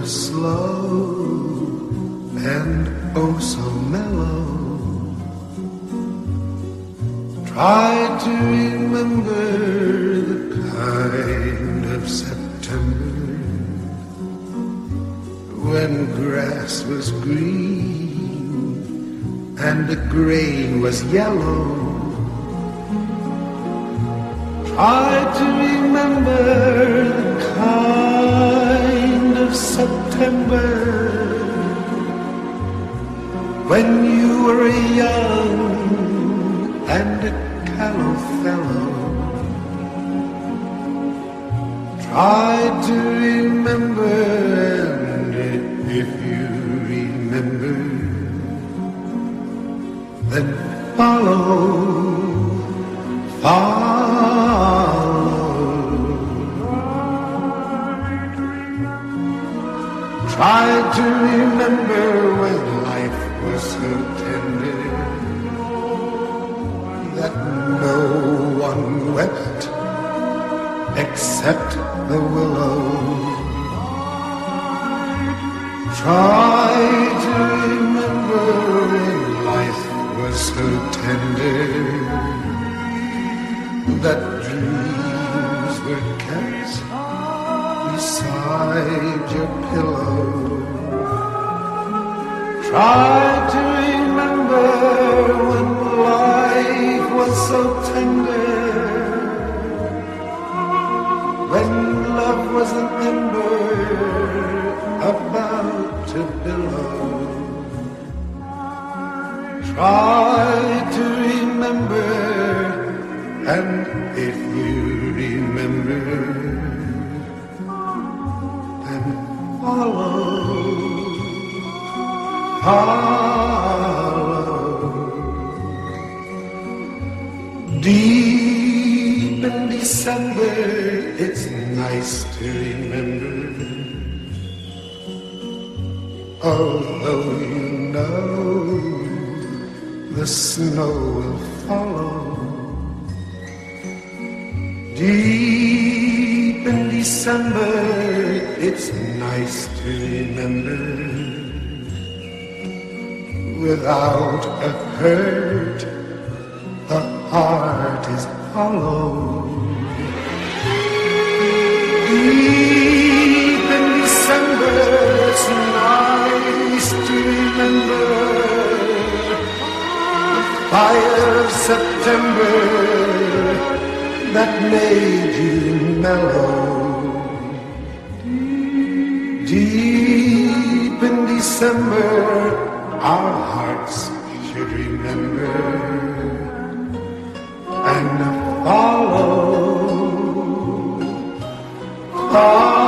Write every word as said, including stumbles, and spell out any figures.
slow and oh so mellow. Try to remember the kind of September when grass was green and the grain was yellow. Try to remember the kind of September when you were young and a callow fellow. Try to remember, and if you remember, then follow, follow. Try to remember when life was so tender that no one wept except the willow. Try to remember when life was so tender that dreams were kept beside your pillow. Try to remember when life was so tender, when love was an ember about to billow. Try to remember, and if you remember, then follow, follow. Deep in December, it's nice to remember, although you know the snow will follow. Deep in December, it's nice to remember, without a hurt, the heart is hollow. Deep in December, it's nice to remember the fire of September that made you mellow. Deep in December, our hearts should remember and follow, follow.